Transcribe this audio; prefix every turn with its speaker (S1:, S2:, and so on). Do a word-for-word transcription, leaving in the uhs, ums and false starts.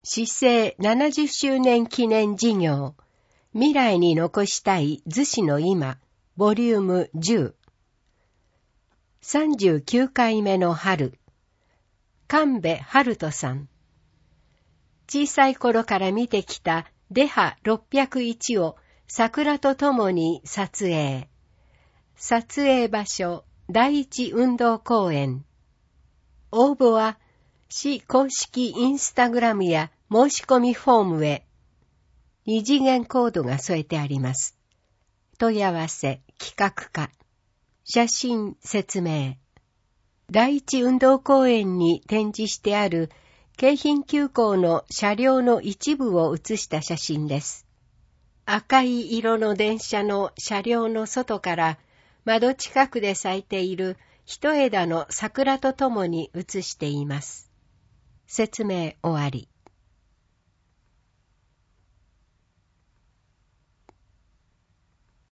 S1: 市政ななじゅっしゅうねん記念事業、未来に残したい逗子の今、ボリュームじゅう。さんじゅうきゅうかいめの春、神戸春人さん。小さい頃から見てきたデハろっぴゃくいちを桜とともに撮影。撮影場所、第一運動公園。応募は、市公式インスタグラムや申し込みフォームへ。二次元コードが添えてあります。問い合わせ、企画課。写真、説明。第一運動公園に展示してある京浜急行の車両の一部を写した写真です。赤い色の電車の車両の外から窓近くで咲いている一枝の桜とともに写しています。説明終わり。